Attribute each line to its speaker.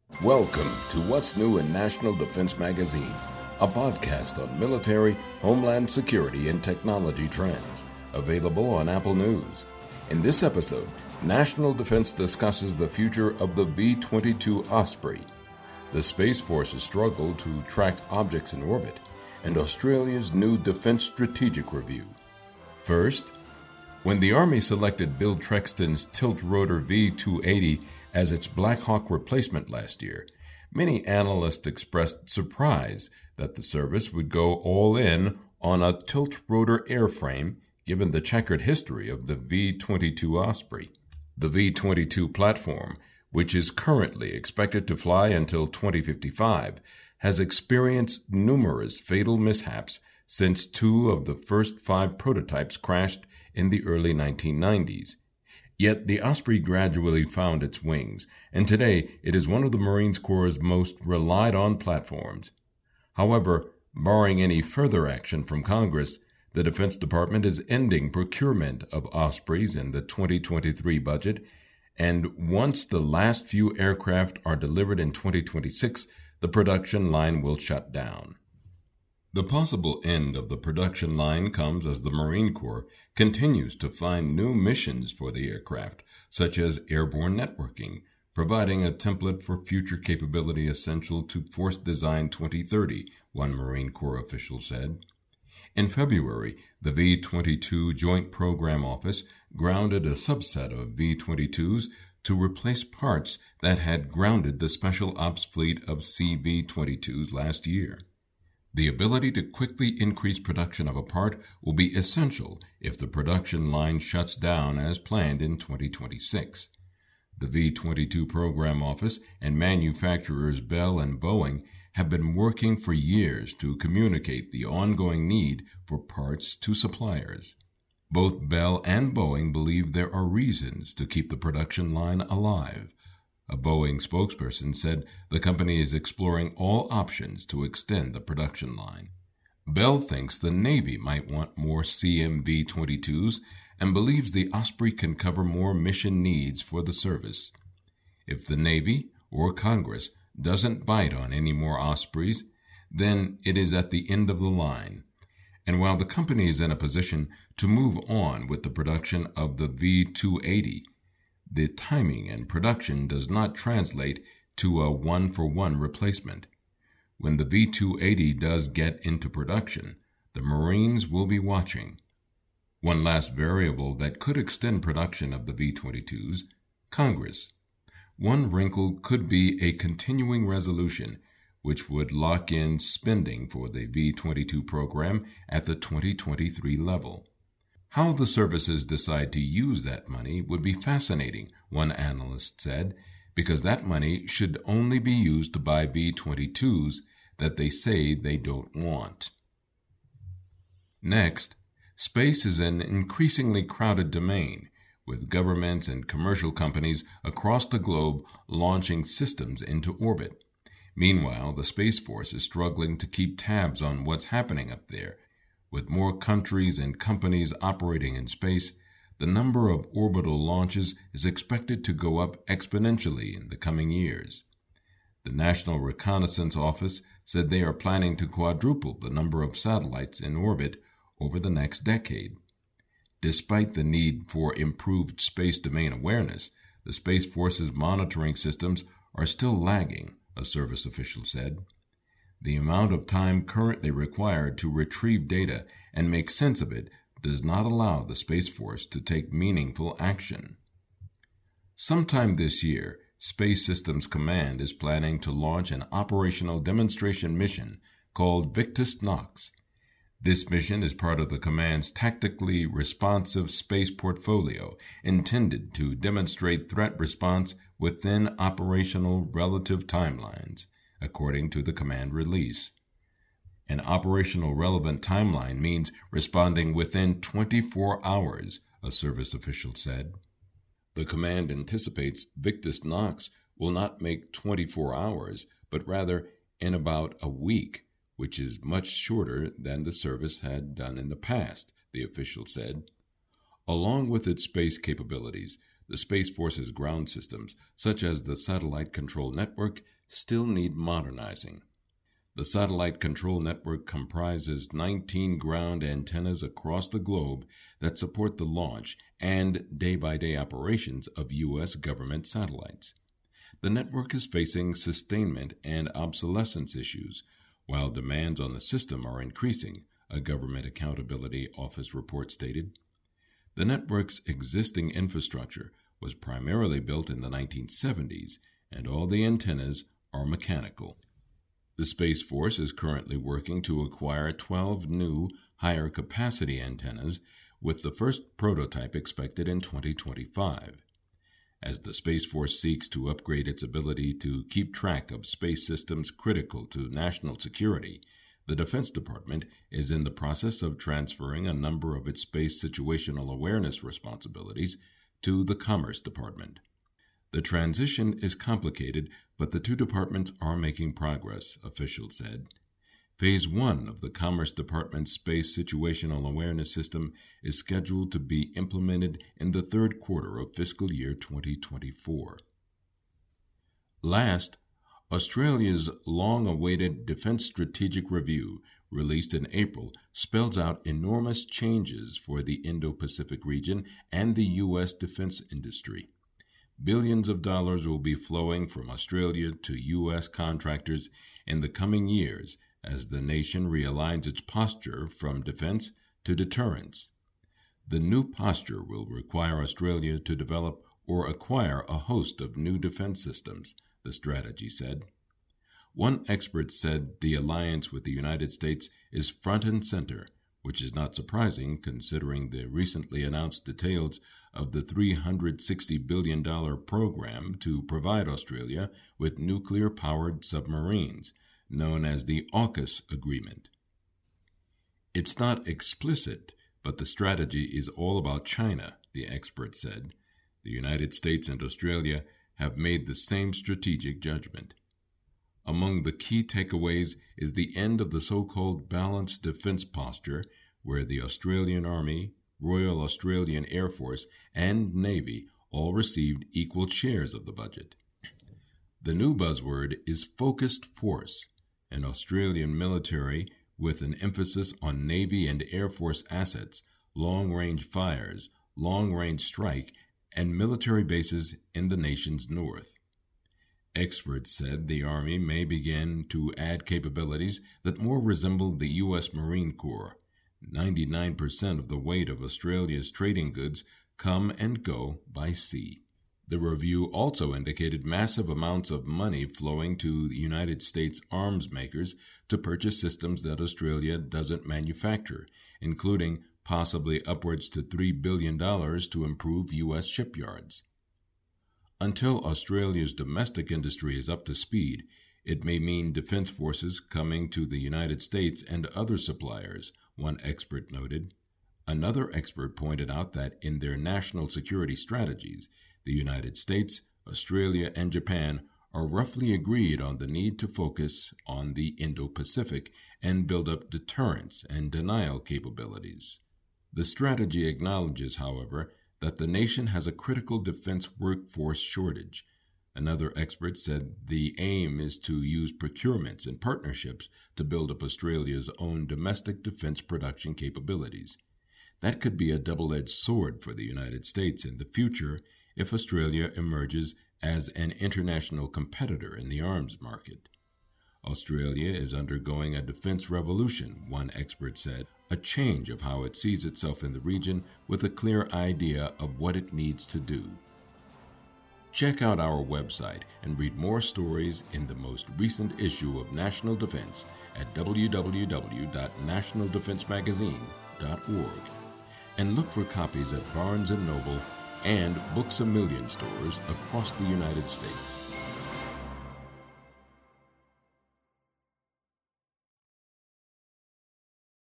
Speaker 1: Welcome to What's New in National Defense Magazine, a podcast on military, homeland security, and technology trends, available on Apple News. In this episode, National Defense discusses the future of the V-22 Osprey, the Space Force's struggle to track objects in orbit, and Australia's new Defense Strategic Review. First, when the Army selected Bill Trexton's tilt-rotor V-280 as its Black Hawk replacement last year, many analysts expressed surprise that the service would go all in on a tilt-rotor airframe given the checkered history of the V-22 Osprey. The V-22 platform, which is currently expected to fly until 2055, has experienced numerous fatal mishaps since two of the first 5 prototypes crashed in the early 1990s. Yet the Osprey gradually found its wings, and today it is one of the Marine Corps' most relied-on platforms. However, barring any further action from Congress, the Defense Department is ending procurement of Ospreys in the 2023 budget, and once the last few aircraft are delivered in 2026, the production line will shut down. The possible end of the production line comes as the Marine Corps continues to find new missions for the aircraft, such as airborne networking, providing a template for future capability essential to Force Design 2030, one Marine Corps official said. In February, the V-22 Joint Program Office grounded a subset of V-22s to replace parts that had grounded the Special Ops fleet of CV-22s last year. The ability to quickly increase production of a part will be essential if the production line shuts down as planned in 2026. The V-22 Program Office and manufacturers Bell and Boeing have been working for years to communicate the ongoing need for parts to suppliers. Both Bell and Boeing believe there are reasons to keep the production line alive. A Boeing spokesperson said the company is exploring all options to extend the production line. Bell thinks the Navy might want more CMV-22s and believes the Osprey can cover more mission needs for the service. If the Navy or Congress doesn't bite on any more Ospreys, then it is at the end of the line. And while the company is in a position to move on with the production of the V-280, the timing and production does not translate to a one-for-one replacement. When the V-280 does get into production, the Marines will be watching. One last variable that could extend production of the V-22s, Congress. One wrinkle could be a continuing resolution, which would lock in spending for the V-22 program at the 2023 level. How the services decide to use that money would be fascinating, one analyst said, because that money should only be used to buy V-22s that they say they don't want. Next, space is an increasingly crowded domain, with governments and commercial companies across the globe launching systems into orbit. Meanwhile, the Space Force is struggling to keep tabs on what's happening up there. With more countries and companies operating in space, the number of orbital launches is expected to go up exponentially in the coming years. The National Reconnaissance Office said they are planning to quadruple the number of satellites in orbit over the next decade. Despite the need for improved space domain awareness, the Space Force's monitoring systems are still lagging, a service official said. The amount of time currently required to retrieve data and make sense of it does not allow the Space Force to take meaningful action. Sometime this year, Space Systems Command is planning to launch an operational demonstration mission called Victus Nox. This mission is part of the command's tactically responsive space portfolio intended to demonstrate threat response within operational relative timelines, according to the command release. An operational relevant timeline means responding within 24 hours, a service official said. The command anticipates Victus Nox will not make 24 hours, but rather in about a week, which is much shorter than the service had done in the past, the official said. Along with its space capabilities, the Space Force's ground systems, such as the Satellite Control Network, still need modernizing. The satellite control network comprises 19 ground antennas across the globe that support the launch and day-by-day operations of U.S. government satellites. The network is facing sustainment and obsolescence issues, while demands on the system are increasing, a Government Accountability Office report stated. The network's existing infrastructure was primarily built in the 1970s, and all the antennas are mechanical. The Space Force is currently working to acquire 12 new, higher capacity antennas, with the first prototype expected in 2025. As the Space Force seeks to upgrade its ability to keep track of space systems critical to national security, the Defense Department is in the process of transferring a number of its space situational awareness responsibilities to the Commerce Department. The transition is complicated, but the two departments are making progress, officials said. Phase 1 of the Commerce Department's Space Situational Awareness System is scheduled to be implemented in the third quarter of fiscal year 2024. Last, Australia's long-awaited Defence Strategic Review, released in April, spells out enormous changes for the Indo-Pacific region and the U.S. defense industry. Billions of dollars will be flowing from Australia to U.S. contractors in the coming years as the nation realigns its posture from defense to deterrence. The new posture will require Australia to develop or acquire a host of new defense systems, the strategy said. One expert said the alliance with the United States is front and center, which is not surprising considering the recently announced details of the $360 billion program to provide Australia with nuclear-powered submarines, known as the AUKUS Agreement. It's not explicit, but the strategy is all about China, the expert said. The United States and Australia have made the same strategic judgment. Among the key takeaways is the end of the so-called balanced defense posture, where the Australian Army, Royal Australian Air Force, and Navy all received equal shares of the budget. The new buzzword is focused force, an Australian military with an emphasis on Navy and Air Force assets, long-range fires, long-range strike, and military bases in the nation's north. Experts said the Army may begin to add capabilities that more resemble the U.S. Marine Corps. 99% of the weight of Australia's trading goods come and go by sea. The review also indicated massive amounts of money flowing to the United States arms makers to purchase systems that Australia doesn't manufacture, including possibly upwards to $3 billion to improve U.S. shipyards. Until Australia's domestic industry is up to speed, it may mean defense forces coming to the United States and other suppliers, one expert noted. Another expert pointed out that in their national security strategies, the United States, Australia, and Japan are roughly agreed on the need to focus on the Indo-Pacific and build up deterrence and denial capabilities. The strategy acknowledges, however, that the nation has a critical defense workforce shortage. Another expert said the aim is to use procurements and partnerships to build up Australia's own domestic defense production capabilities. That could be a double-edged sword for the United States in the future if Australia emerges as an international competitor in the arms market. Australia is undergoing a defense revolution, one expert said, a change of how it sees itself in the region with a clear idea of what it needs to do. Check out our website and read more stories in the most recent issue of National Defense at www.nationaldefensemagazine.org and look for copies at Barnes & Noble and Books A Million stores across the United States.